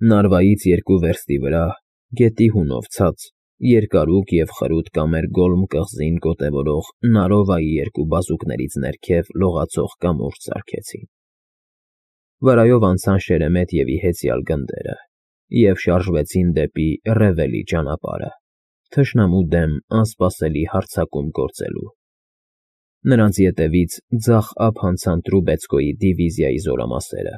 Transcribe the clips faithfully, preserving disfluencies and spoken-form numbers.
Նարվայից երկու վերստի վրա, գետի հունով ցած, երկարուկ և խրուտ կամեր Գոլմ կղզին գոտևորող Նարովայի երկու բազուկներից ներքև լողացող կամուրջ սարքեցին։ Վրայով անցան Շերեմետ և Իհեցյալ գնդերը և շարժվեցին դեպի Ռևելի ճանապարհը, թշնամու դեմ անսպասելի հարձակում գործելու։ Նրանց ետևից ձախ ափ անցան Տրուբեցկոյի դիվիզիայի զորամասերը։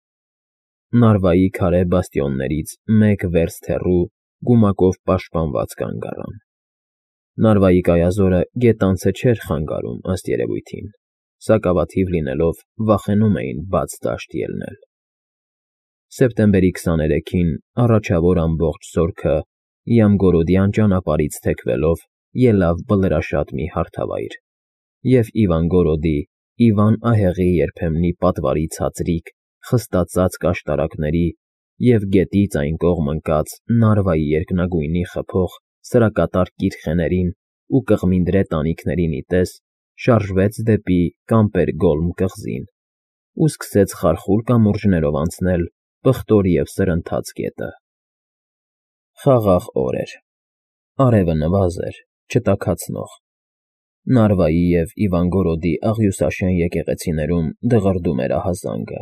Նարվայի քարե բաստիոններից մեկ վերստ հեռու գումակով պաշտպանված կանգ առան։ Նարվայի կայազորը գետանցը չէր խանգարում, ըստ երևույթին, սակավաթիվ լինելով վախենում էին բաց դաշտ ելնել։ Սեպտեմբերի քսաներեքին առաջավոր ամբողջ զորքը Յամգորոդյան ճանապարհից թեքվելով ելավ Բլրաշատ մի հարթավայր, և Իվանգորոդի, Իվան ահեղի երբեմնի պատվարի ցածրիկ, խստածած կաշտարակների և գետից այն կողմ ընկած Նարվայի երկնագույնի խփող սրակատար կիրխեներին ու կղմինդրե տանիքներին ի տես, շարժվեց դեպի Կամպեր֊Գոլմ կղզին ու սկսեց խարխուլ կամուրջներով անցնել պղտոր և սրընթաց գետը։ Խաղաղ օր էր, արևը նվազ էր, չտաքացնող, Նարվայի և Իվանգորոդի աղյուսաշեն եկեղեցիներում դղրդում էր ահազանգը։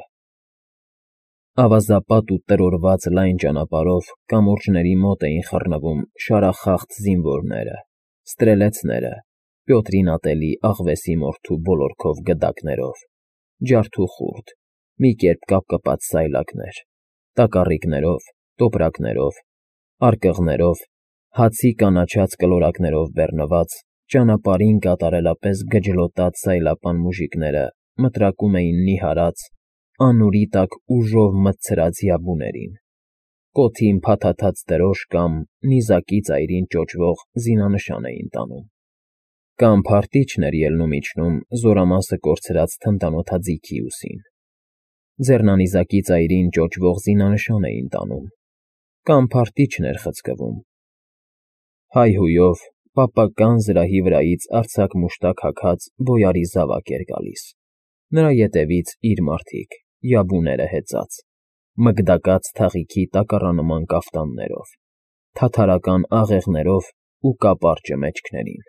Ավազապատ ու տրորված լայն ճանապարհով կամուրջների մոտ էին խռնվում շարախախտ զինվորները, ստրելեցները, Պյոտրին ատելի աղվեսի մորթու բոլորքով գդակներով, ջարդուխուրդ, մի կերպ կապկպած սայլակներ, տակառիկներով, տոպրակներով, արկղներով, հացի կանաչած կլորակներով բեռնված, ճանապարհին կատարելապես գջլոտած սայլապան մուժիկները մտրակում էին նիհարած, անուրի տակ ուժով մտցրած յաբուներին, կոթին փաթաթած դրոշ կամ նիզակի ծայրին ճոճվող զինանշան էին տանում, կամ փարթիչն էր ելնում֊իջնում զորամասը կորցրած թնդանոթաձիգի ուսին, ձեռնանիզակի ծայրին ճոճվող զինանշան էին տանում, կամ փարթիչն էր խցկվում։ Հայհույով պապական զրահի վրայից արձակ֊մուշտակ հագած բոյարի զավակ էր գալիս, նրա ետևից իր մարդիկ, յաբուները հեծած, մգդակած թաղիքի տակառանման կաֆտաններով, թաթարական աղեղներով ու կապարճը մեջքներին։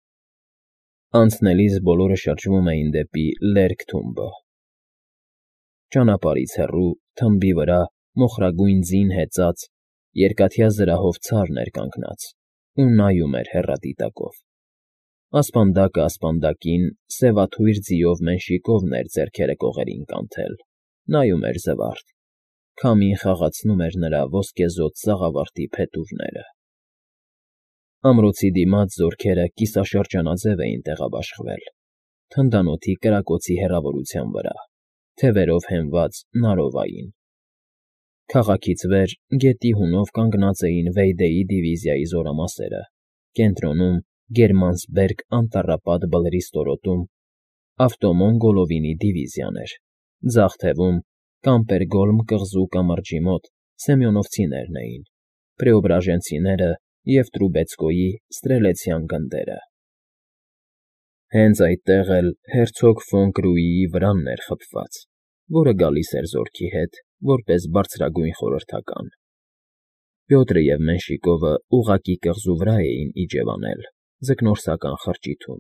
Անցնելիս բոլորը շրջվում էին դեպի Լերկ թումբը։ Ճանապարհից հեռու, թմբի վրա, մոխրագույն ձին հեծած, երկաթյա զրահով ցարն էր կանգնած ու նայում էր հեռադիտակով։ Ասպանդակը ասպանդակին սևաթույր ձիով մենշիկովն էր ձեռքերը կողերին կանթել, նայում էր զվարթ, քամին խաղացնում էր նրա ոսկեզօծ սաղավարտի փետուրները։ Ամրոցի դիմաց զորքերը կիսաշրջանաձև էին տեղաբաշխվել, թնդանոթի կրակոցի հեռավորության վրա, թևերով հենված Նարովային։ Քաղաքից վեր, գետի հունով կանգնած էին Վեյդեի դիվիզիայի զորամասերը, կենտրոնում Գերմանսբերգ անտառապատ բլրի ստորոտում Ավտոմոն Գոլովինի դիվիզիան էր, ձախ թևում, Կամպեր֊Գոլմ կղզու կամրջի մոտ Սեմյոնովցիներն էին, Պրեոբրաժենցիները և Տրուբեցկոյի ստրելեցյան գնդերը։ Հենց այդտեղ էլ հերցոգ ֆոն Կրուիի վրանն էր խփված, որը գալիս էր զորքի հետ որպես բարձրագույն խորհրդական։ Պյոտրը և Մենշիկովը ուղղակի կղզու վրա էին իջևանել, ձկնորսական խրճիթում։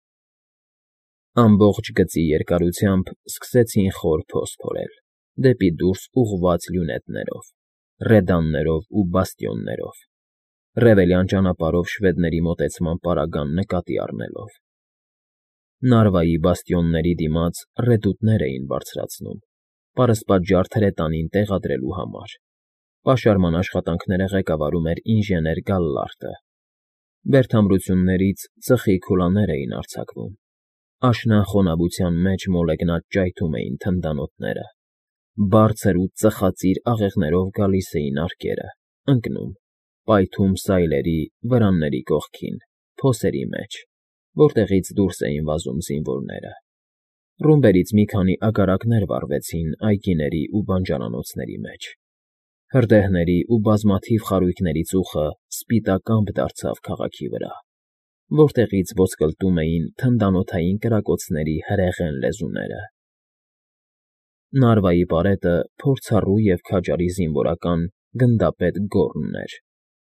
Ամբողջ գծի երկարությամբ սկսեցին խոր փոս փորել, դեպի դուրս ուղղված լյունետներով, ռեդաններով ու բաստիոններով, Ռևելյան ճանապարհով շվեդների մոտեցման պարագան նկատի առնելով։ Նարվայի բաստիոնների դիմաց ռեդուտներ էին բարձրացնում, պարսպաճառ հրետանին տեղադրելու համար։ Պաշարման աշխատանքները ղեկավարում էր ինժեներ Գալլարտը։ Բերդամրություններից ծխի քուլաներ էին արձակվում, աշնան խոնավության մեջ մոլեգնած ճայթում էին թնդանոթները, բարձր ու ծխածիր աղեղներով գալիս էին արկերը, ընկնում, պայթում սայլերի, վրանների կողքին, փոսերի մեջ, որտեղից դուրս էին վազում զինվորները։ Ռումբերից մի քանի ագարակներ վառվեցին այգիների ու բանջարանոցների մեջ։ Հրդեհների ու բազմաթիվ խարույկների ծուխը սպիտակ ամպ դարձավ քաղաքի վրա, որտեղից ոսկլտում էին թնդանոթային կրակոցների հրեղեն լեզուները։ Նարվայի պարետը փորձառու և քաջարի զինվորական գնդապետ Գոռնն էր։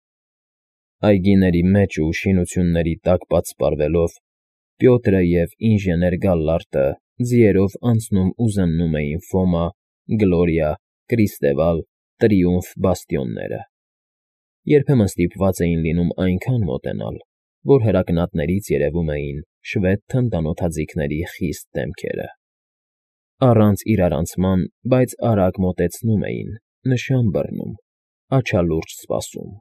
Այգիների մեջ ու շինությունների տակ պատսպարվելով Պյոտրը և ինժեներ Գալլարտը ձիերով անցնում ու զննում էին Ֆոմա, Գլորիա, Կրիստևալ, Տրիումֆ բաստիոնները։ Երբեմն ստիպված էին լինում այնքան մոտենալ, որ հրակնատներից երևում էին շվեդ թնդանոթաձիգների խիստ դեմքերը։ Առանց իրարանցման, բայց արագ մոտեցնում էին, նշան բռնում, աչալուրջ սպասում։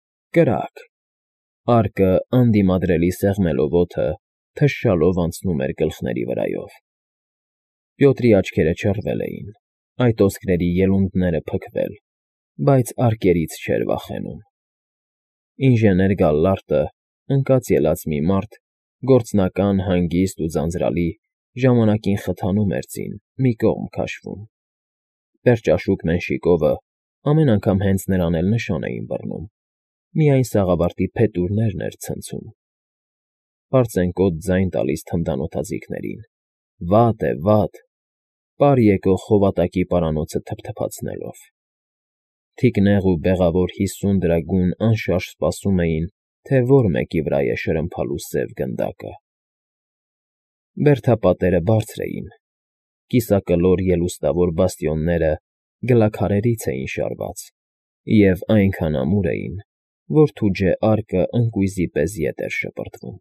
Կրա՜կ…Արկը, անդիմադրելի սեղմելով օդը, թշշալով անցնում էր գլխների վրայով։ Պյոտրի աչքերը չռվել էին, այդ ոսկրերի ելունդները փքվել, բայց արկերից չէր վախենում։ Ինժեներ Գալլարտը, ընկած ելած մի մարդ, գործնական, հանգիստ ու ձանձրալի, ժամանակին խթանում էր ձին, մի կողմ քաշվում։ Պերճաշուք Մենշիկովը ամեն անգամ հենց նրան էլ նշան էին բռնում, միայն սաղավարտի փետուրներն էր ցնցում։ Պարծենկոտ ձայն տալիս թնդանոթաձիգներին. «Վատ է, վատ», պար եկող խովատակի պարանոցը թփթփացնելով։ Թիկնեղ ու բեղավոր հիսուն դրագուն անշարժ սպասում էին, թե որ մեկի վրա է շրմփալու սև գնդակը։ Բերդապատերը բարձր էին, կիսակլոր ելուստավոր բաստիոնները գլաքարերից էին շարված և այնքան ամուր էին, որ թուջեարկը ընկույզի պես ետ էր շպրտվում։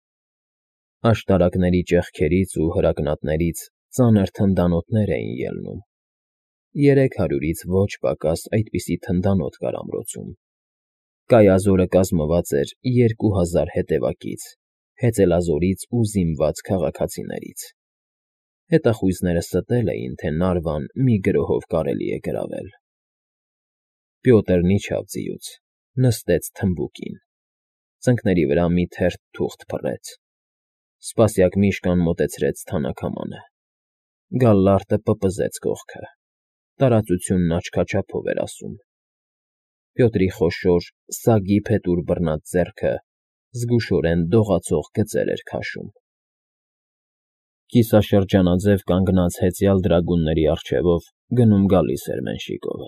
Աշտարակների ճեղքերից ու հրակնատներից ծանր թնդանոթներ էին ելնում։ Երեք հարյուրից ոչ պակաս այդպիսի թնդանոթ կար ամրոցում։ Կայազորը կազմված էր երկու հազար հետևակից, հեծելազորից ու զինված քաղաքացիներից։ Հետախույզները ստել էին, թե Նարվան մի գրոհով կարելի է գրավել։ Պյոտրն իջավ ձիուց, նստեց թմբուկին, ծնկների վրա մի թերթ թուղթ փռեց, սպասյակ միշկան մոտեցրեց թանաքամանը։ Գալլարտը պպզեց կողքը, տարածությունն աչքաչափով էր ասում։ Պյոտրի խոշոր, սագի փետուր բռնած ձեռքը զգուշորեն դողացող գծեր էր քաշում։ Կիսաշրջանաձև կանգնած հեծյալ դրագունների առջևով գնում֊գալիս էր Մենշիկովը։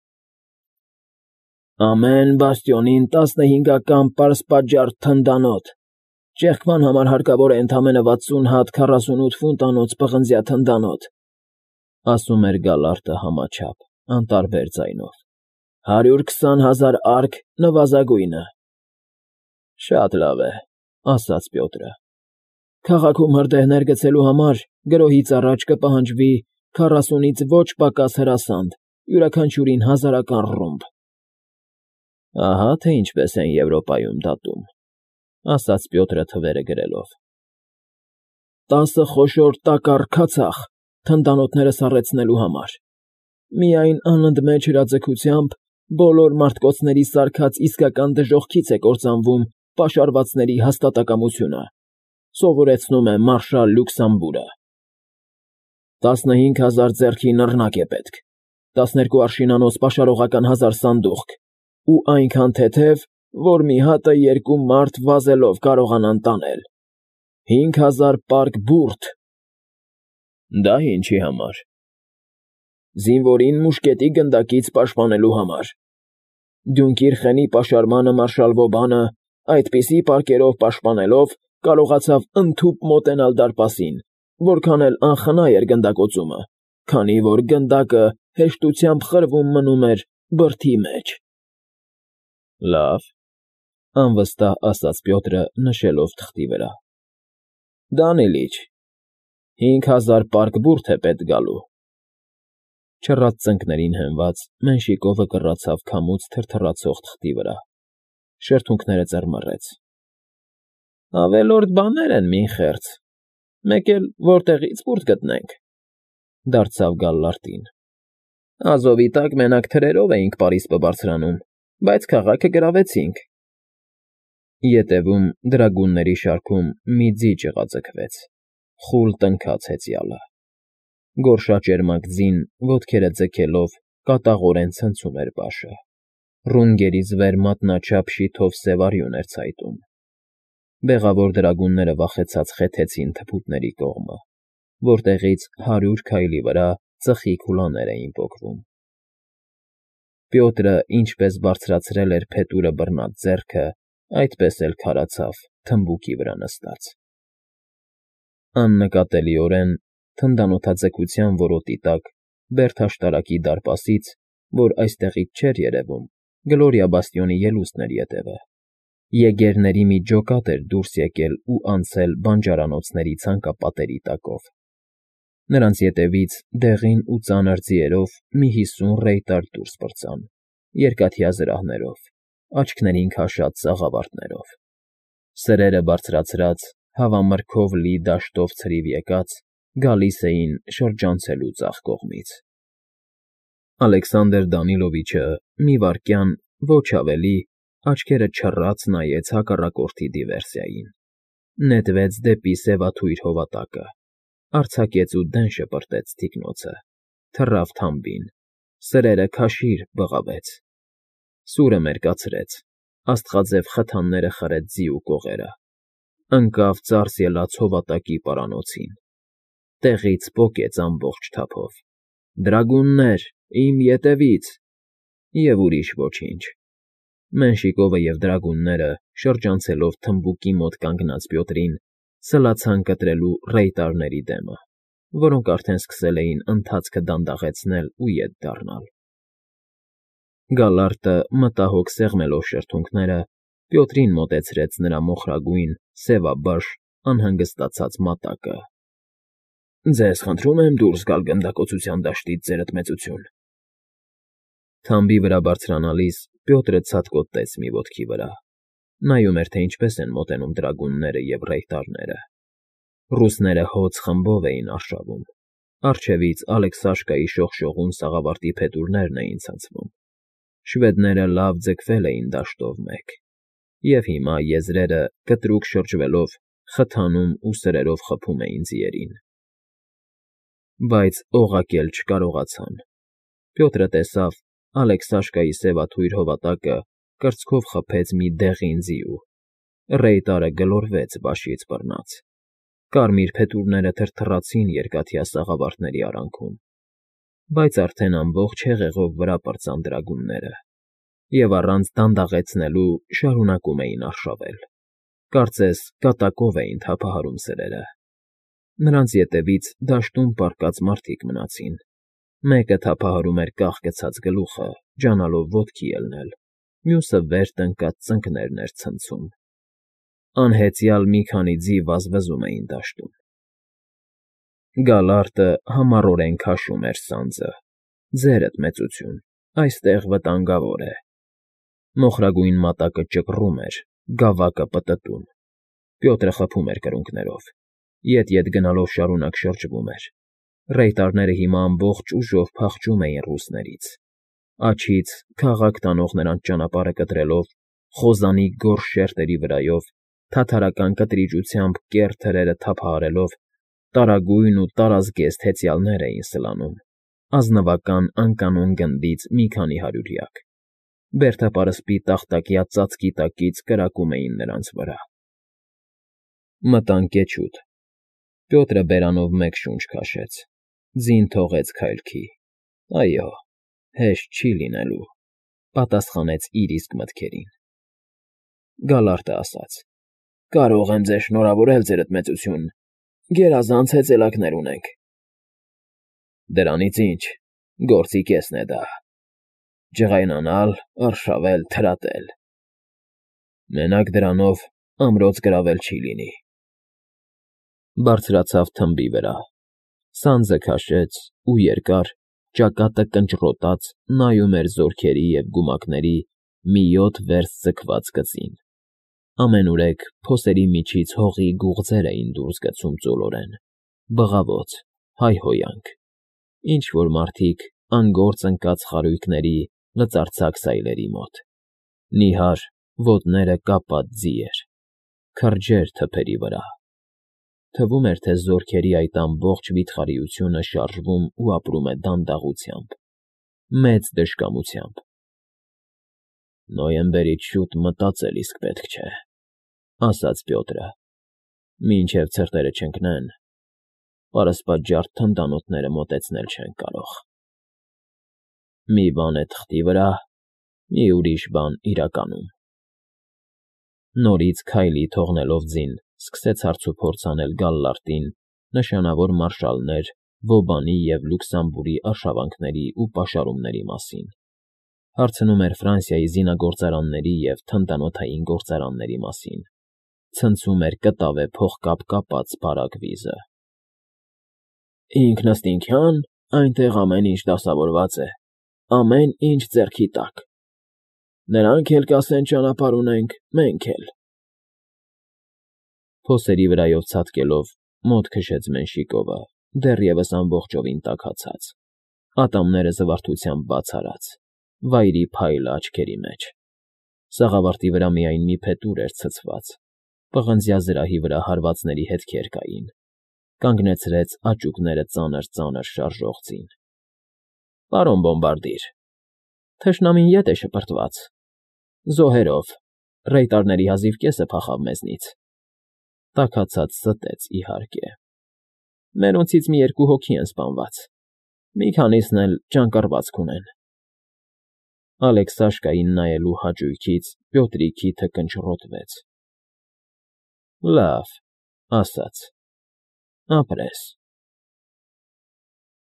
«Ամեն բաստիոնին տասնհինգական պարսպաջարդ թնդանոթ, ճեղքման համար հարկավոր է ընդամենը վաթսուն հատ քառասունութ ֆունտանոց պղնձյա թնդանոթ», ասում էր Գալլարտը համաչափ, անտարբեր ձայնով։ «Հարյուր քսան հազար արկ նվազագույնը»։ «Շատ լավ է», ասաց Պյոտրը։ «Քաղաքում հրդեհներ գցելու համար գրոհից առաջ կպահանջվի քառասունից ոչ պակաս հրասանդ, յուրաքանչյուրին հազարական ռումբ»։ «Ահա թե ինչպես են Եվրոպայում դատում», ասաց Պյոտրը թվերը գրելով։ «Տասը խոշոր տակառ քացախ թնդանոթները սառեցնելու համար։ Միայն անընդմեջ հրաձգությամբ բոլոր մարտկոցների սարքած իսկական դժոխքից է կործանվում պաշարվածների հաստատակամությունը, սովորեցնում է մարշալ Լյուքսամբուրը։ Տասնհինգ հազար ձեռքի նռնակ է պետք, տասներկու արշինանոց պաշարողական հազար սանդուղք ու այնքան թեթև, որ մի հատը երկու մարդ վազելով կարողանան տանել, հինգ հազար պարկ բուրդ»։ «Դա ինչի համար»։ «Զինվորին մուշկետի գնդակից պաշտպանելու համար։ Դյունկիրխենի պաշարմանը մարշալ Վոբանը այդպիսի պարկերով պաշտպանելով կարողացավ ընդհուպ մոտենալ դարպասին, որքան էլ անխնա էր գնդակոծումը, քանի որ գնդակը հեշտությամբ խրվում մնում էր բրդի մեջ»։ «Լավ», անվստահ ասաց Պյոտրը, նշելով թղթի վրա։ «Դանիլիչ, հինգ հազար պարկ բուրդ է պետք գալու»։ Չռած ծնկներին հենված՝ Մենշիկովը կռացավ քամուց թրթռացող թղթի վրա, շրթունքները ծռմռեց։ «Ավելորդ բաներ են, մին խեղճ, մեկ էլ որտեղի՞ց բուրդ գտնենք», դարձավ Գալլարտին։ «Ազովի տակ մենակ թրերով էինք Պարիսպը բարձրանում, բայց քաղաքը գրավեցինք»։ Ետևում, դրագունների շարքում մի ձի ճղաձգվեց, խուլ տնքաց հեծյալը։ Գորշաճերմակ ձին, ոտքերը ձգելով, կատաղորեն ցնցում էր բաշը։ Ռունգերից վեր մատնաչափ շիթով սև արյուն էր ցայտում։ Բեղավոր դրագունները վախեցած խեթեցին թփուտների կողմը, որտեղից հարյուր քայլի վրա ծխի քուլաներ էին պոկվում։ Պյոտրը ինչպես բարձրացրել էր փետուրը բռնած ձեռքը, այդպես էլ քարացավ թմբուկի վրա նստած։ Աննկատելիորեն թնդանոթաձգության որոտի տակ բերդաշտարակի դարպասից, որ այստեղից չէր երևում, Գլորիա բաստիոնի ելուստն էր ետևը։ Եգերների մի ջոկատ էր դուրս եկել ու անցել բանջարանոցների ցանկապատերի տակով։ Նրանց ետևից դեղին ու ծանր ձիերով մի հիսուն ռեյտար դուրս պրծան, երկաթյա զրահներով, աչքներին քաշած սաղավարտներով։ Սրերը բարձրացրած, հավամրգով լի դաշտով ցրիվ եկած, գալիս էին շրջանցելու ձախ կողմից։ Ալեքսանդր Դանիլովիչը մի վայրկյան, ոչ ավելի, աչքերը չռած նայեց հակառակորդի դիվերսիային, նետվեց դեպի սևաթույր հովատակը, արձակեց ու դեն շպրտեց թիկնոցը, թռավ թամբին, սրերը քաշիր բղավեց, սուրը մերկացրեց, աստղաձև խթանները խրեց ձի ու կողերը, ընկավ ծարս ելած հովատակի պարանոցին, տեղից պոկեց ամբողջ թափով. «Դրագուններ, իմ ետևից!» Եվ ուրիշ ոչինչ։ Մենշիկովը և դրագունները, շրջանցելով թմբուկի մոտ կանգնած Պյոտրին, սլացան կտրելու ռեյտարների դեմը, որոնք արդեն սկսել էին ընթացքը դանդաղեցնել ու ետ դառնալ։ Գալարտը, մտահոգ սեղմելով շրթունքները, Պյոտրին մոտեցրեց նրա մոխրագույն, սևաբաշ, անհանգստացած մատակը։ «Ձեզ խնդրում եմ դուրս գալ գնդակոծության դաշտից, ձերդ մեծություն»։ Թամբի վրա բարձրանալիս Պյոտրը ցատկոտեց մի ոտքի վրա, նայում էր, թե ինչպես են մոտենում դրագունները և ռեյտարները։ Ռուսները հոծ խմբով էին արշավում, առջևից Ալեքսաշկայի շողշողուն սաղավարտի փետուրներն էին ցնցվում, շվեդները լավ ձգվել էին դաշտով մեկ, և հիմա եզրերը, կտրուկ շրջվելով, խթանում ու սրերով խփում էին ձիերին։ Բայց օղակել չկարողացան։ Պյոտրը տեսավ Ալեքսաշկայի սևաթույր հովատակը կրծքով խփեց մի դեղին ձիու, ռեյտարը գլորվեց բաշից բռնած, կարմիր փետուրները թրթռացին երկաթյա սաղավարտների արանքում, բայց արդեն ամբողջ հեղեղով վրա պրծան դրագունները և առանց դանդաղեցնելու շարունակում էին արշավել, կարծես կատակով էին թափահարում սրերը։ Նրանց ետևից դաշտում պառկած մարդիկ մնացին, մեկը թափահարում էր կախ գցած գլուխը, ջանալով ոտքի ելնել, մյուսը վեր տնկած ծնկներն էր ցնցում։ Անհեծյալ մի քանի ձի վազվզում էին դաշտում։ Գալարտը համառորեն քաշում էր սանձը. «Ձերդ մեծություն, այստեղ վտանգավոր է»։ Մոխրագույն մատակը ճկռում էր, գավակը պտտում։ Պյոտրը խփում էր կրունկներով, ետ֊ետ գնալով շարունակ շրջվում էր։ Ռեյտարները հիմա ամբողջ ուժով փախչում էին ռուսներից։ Աջից, քաղաք տանող նրանց ճանապարհը կտրելով, խոզանի գորշ շերտերի վրայով, թաթարական կտրիճությամբ կեռ թրերը թափահարելով, տարագույն ու տարազգեստ հեծյալներ էին սլանում, ազնվական անկանոն գնդից մի քանի հարյուրյակ։ Բերդապարսպի տախտակյա ծածկի տակից կրակում էին նրանց վրա։ Մտան կեչուդ։ Պյոտրը բերանով մեկ շունչ քաշեց, ձին թողեց քայլքի։ «Այո, հեշտ չի լինելու», պատասխանեց իր իսկ մտքերին։ Գալարտը ասաց. «Կարող եմ ձեզ շնորհավորել, ձերդ մեծություն, գերազանց հեծյալակներ ունենք»։ «Դրանից ինչ, գործի կեսն է դա։ Ջղայնանալ, արշավել, թրատել։ Մենակ դրանով ամրոց գրավել չի լինի»։ Բարձրացավ թմբի վրա, սանձը քաշեց ու երկար, ճակատը կնճռոտած նայում էր զորքերի և գումակների մի յոթ վերստ ձգված գծին։ Ամենուրեք փոսերի միջից հողի գուղձեր էին դուրս գցում ծոլորեն, բղավոց, հայհոյանք, ինչ֊որ մարդիկ անգործ ընկած խարույկների լծարձակ սայլերի մոտ։ Նիհար, ոտները կապած ձիեր, քրջեր թփերի վրա։ Թվում էր, թե զորքերի այդ ամբողջ վիթխարիությունը շարժվում ու ապրում է դանդաղությամբ, մեծ դժկամությամբ։ «Նոյեմբերից շուտ մտածել իսկ պետք չէ», ֊ ասաց Պյոտրը։ «Մինչև ցրտերը չընկնեն, պարսպաջարդ թնդանոթները մոտեցնել չեն կարող»։ մի բան է թղթի վրա, մի ուրիշ բան իրականում։ Նորից քայլի թողնելով ձին, սկսեց հարցուփորձ անել Գալլարտին նշանավոր մարշալներ Վոբանի և Լյուքսեմբուրգի արշավանքների ու պաշարումների մասին, հարցնում էր Ֆրանսիայի զինագործարանների և թնդանոթային գործարանների մասին, ցնցում էր կտավե փողկապ կապած բարակ վիզը։ Ինքնըստինքյան այնտեղ ամեն ինչ դասավորված է, ամեն ինչ ձեռքի տակ, նրանք էլ կասեն ճանապարհ ունենք, մենք էլ… Փոսերի վրայով ցատկելով՝ մոտ քշեց Մենշիկովը, դեռևս ամբողջովին տաքացած, ատամները զվարթությամբ բաց արած, վայրի փայլը աչքերի մեջ, սաղավարտի վրա միայն մի փետուր էր ցցված, պղնձյա զրահի վրա հարվածների հետքեր կային, կանգնեցրեց աճուկները ծանր֊ծանր շարժող ձին։ Պարոն բոմբարդիր, թշնամին ետ է շպրտված, զոհերով, ռեյտարների հազիվ կեսը փախավ մեզնից, տաքացած ստեց, իհարկե, մերոնցից մի երկու հոգի են սպանված, մի քանիսն էլ ճանկռվածք ունեն… Ալեքսաշկային նայելու հաճույքից Պյոտրի քիթը կնճռոտվեց։ Լավ, ասաց, ապրես։